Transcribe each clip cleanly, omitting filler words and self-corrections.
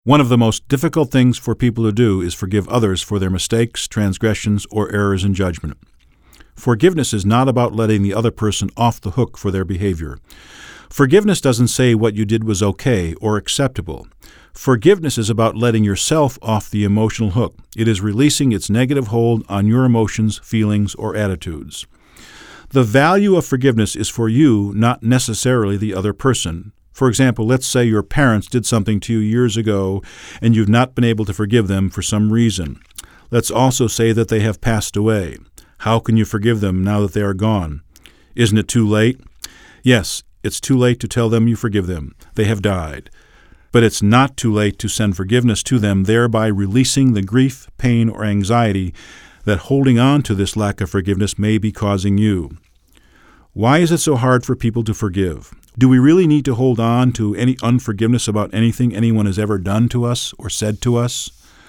One of the most difficult things for people to do is forgive others for their mistakes, transgressions, or errors in judgment. Forgiveness is not about letting the other person off the hook for their behavior. Forgiveness doesn't say what you did was okay or acceptable. Forgiveness is about letting yourself off the emotional hook. It is releasing its negative hold on your emotions, feelings, or attitudes. The value of forgiveness is for you, not necessarily the other person. For example, let's say your parents did something to you years ago and you've not been able to forgive them for some reason. Let's also say that they have passed away. How can you forgive them now that they are gone? Isn't it too late? Yes, it's too late to tell them you forgive them. They have died. But it's not too late to send forgiveness to them, thereby releasing the grief, pain, or anxiety that holding on to this lack of forgiveness may be causing you. Why is it so hard for people to forgive? Do we really need to hold on to any unforgiveness about anything anyone has ever done to us or said to us?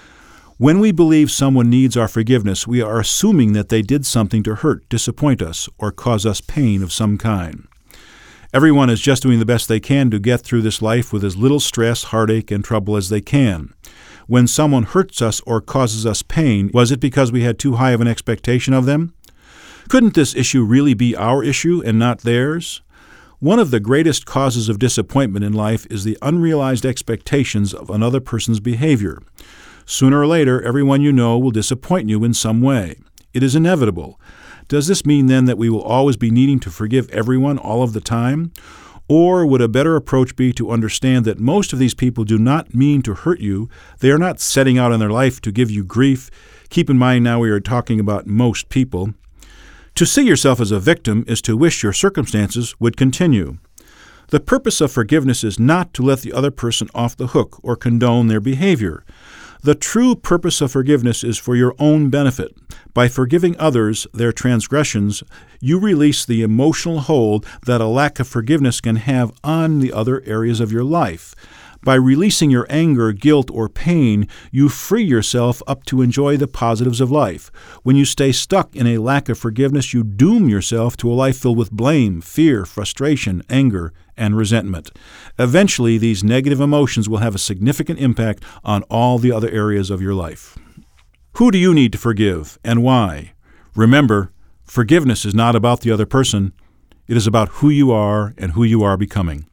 When we believe someone needs our forgiveness, we are assuming that they did something to hurt, disappoint us, or cause us pain of some kind. Everyone is just doing the best they can to get through this life with as little stress, heartache, and trouble as they can. When someone hurts us or causes us pain, was it because we had too high of an expectation of them? Couldn't this issue really be our issue and not theirs? One of the greatest causes of disappointment in life is the unrealized expectations of another person's behavior. Sooner or later, everyone you know will disappoint you in some way. It is inevitable. Does this mean then that we will always be needing to forgive everyone all of the time? Or would a better approach be to understand that most of these people do not mean to hurt you? They are not setting out in their life to give you grief. Keep in mind now we are talking about most people. To see yourself as a victim is to wish your circumstances would continue. The purpose of forgiveness is not to let the other person off the hook or condone their behavior. The true purpose of forgiveness is for your own benefit. By forgiving others their transgressions, you release the emotional hold that a lack of forgiveness can have on the other areas of your life. By releasing your anger, guilt, or pain, you free yourself up to enjoy the positives of life. When you stay stuck in a lack of forgiveness, you doom yourself to a life filled with blame, fear, frustration, anger, and resentment. Eventually, these negative emotions will have a significant impact on all the other areas of your life. Who do you need to forgive, and why? Remember, forgiveness is not about the other person. It is about who you are and who you are becoming.